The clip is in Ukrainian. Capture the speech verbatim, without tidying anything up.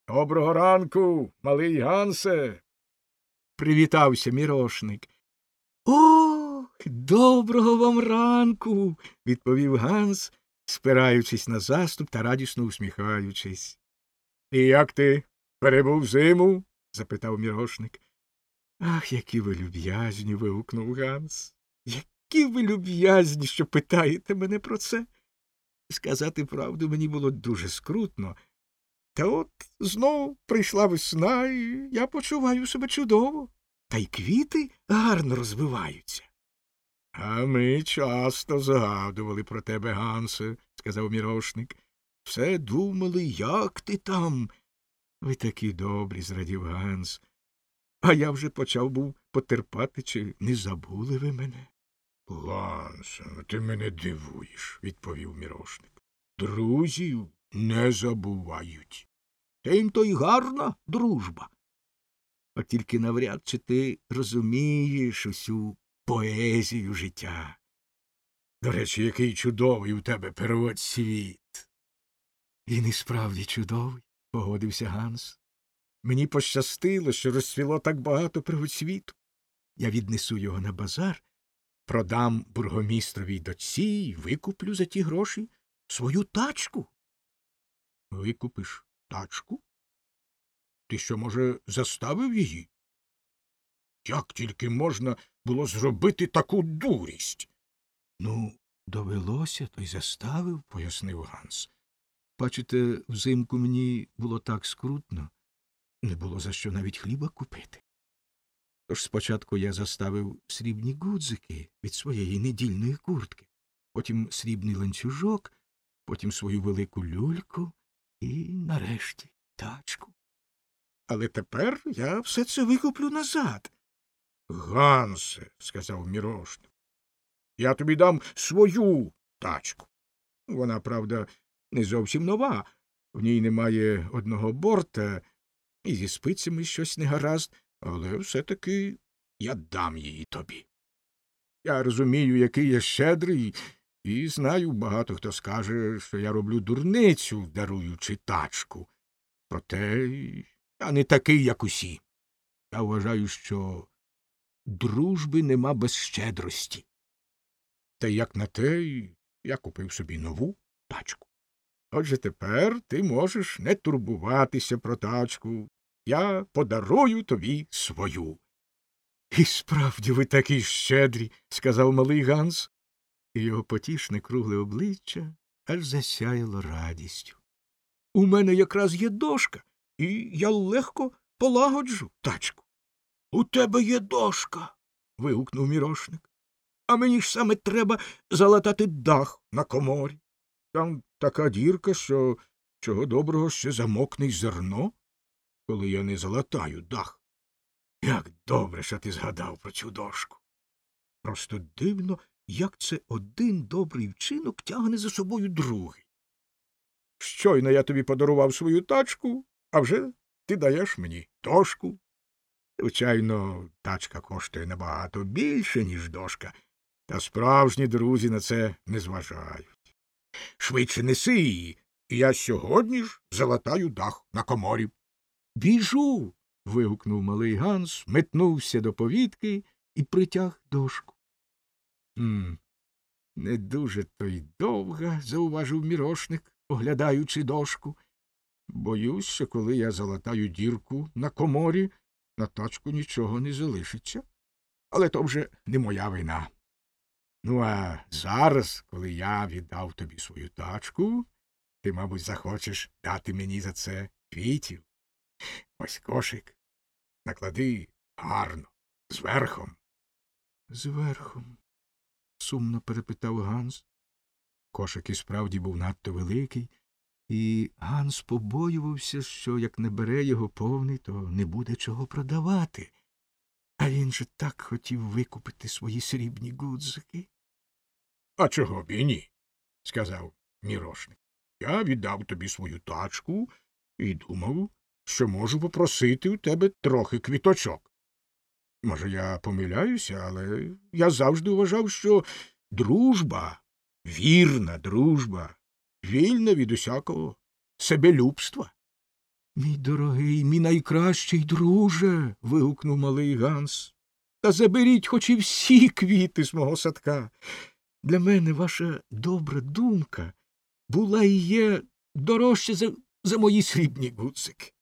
Доброго ранку, малий Гансе. Привітався Мірошник. О, доброго вам ранку, відповів Ганс, спираючись на заступ та радісно усміхаючись. І як ти перебув зиму? Запитав Мірошник. Ах, які ви люб'язні, вигукнув Ганс. Які ви люб'язні, що питаєте мене про це. Сказати правду, мені було дуже скрутно. Та от знов прийшла весна, і я почуваю себе чудово. Та й квіти гарно розвиваються. — А ми часто згадували про тебе, Гансе, — сказав Мірошник. — Все думали, як ти там. — Ви такі добрі, — зрадів Ганс. — А я вже почав був потерпати, чи не забули ви мене. — Гансе, ти мене дивуєш, — відповів Мірошник. — Друзів не забувають. Та їм то й гарна дружба. От тільки навряд чи ти розумієш усю поезію життя. До речі, який чудовий у тебе первоцвіт. Він і справді чудовий, погодився Ганс. Мені пощастило, що розцвіло так багато первоцвіту. Я віднесу його на базар, продам бургомістровій дочці і викуплю за ті гроші свою тачку. Викупиш тачку? Ти що, може, заставив її? Як тільки можна було зробити таку дурість? Ну, довелося, то й заставив, пояснив Ганс. Бачите, взимку мені було так скрутно, не було за що навіть хліба купити. Тож спочатку я заставив срібні гудзики від своєї недільної куртки, потім срібний ланцюжок, потім свою велику люльку і, нарешті, тачку. Але тепер я все це викуплю назад. — Гансе, — сказав Мірошник, — я тобі дам свою тачку. Вона, правда, не зовсім нова, в ній немає одного борта, і зі спицями щось негаразд, але все-таки я дам її тобі. Я розумію, який я щедрий, і знаю, багато хто скаже, що я роблю дурницю, даруючи тачку. Проте я не такий, як усі. Я вважаю, що дружби нема без щедрості. Та як на те, я купив собі нову тачку. Отже тепер ти можеш не турбуватися про тачку. Я подарую тобі свою. — І справді ви такі щедрі, — сказав малий Ганс, і його потішне кругле обличчя аж засяяло радістю. — У мене якраз є дошка, і я легко полагоджу тачку. — У тебе є дошка, — вигукнув Мірошник. — А мені ж саме треба залатати дах на коморі. Там така дірка, що чого доброго ще замокне й зерно, коли я не залатаю дах. Як добре, що ти згадав про цю дошку. Просто дивно, як це один добрий вчинок тягне за собою другий. Щойно я тобі подарував свою тачку, а вже ти даєш мені дошку. Звичайно, тачка коштує набагато більше, ніж дошка, та справжні друзі на це не зважають. Швидше неси її, і я сьогодні ж залатаю дах на коморі. — Біжу! — вигукнув малий Ганс, метнувся до повітки і притяг дошку. — Хм, не дуже то й довга, — зауважив Мірошник, оглядаючи дошку. — Боюсь, що коли я залатаю дірку на коморі, на тачку нічого не залишиться. Але то вже не моя вина. Ну, а зараз, коли я віддав тобі свою тачку, ти, мабуть, захочеш дати мені за це квітів. Ось кошик. Наклади гарно, з верхом. — З верхом? — сумно перепитав Ганс. Кошик і справді був надто великий, і Ганс побоювався, що як не бере його повний, то не буде чого продавати. А він же так хотів викупити свої срібні гудзики. — А чого б і ні? — сказав Мірошник. — Я віддав тобі свою тачку і думав, що можу попросити у тебе трохи квіточок. Може, я помиляюся, але я завжди вважав, що дружба, вірна дружба, вільна від усякого себелюбства. Мій дорогий, мій найкращий друже. Вигукнув малий Ганс. Та заберіть хоч і всі квіти з мого садка. Для мене ваша добра думка була і є дорожче за, за мої срібні гудзики.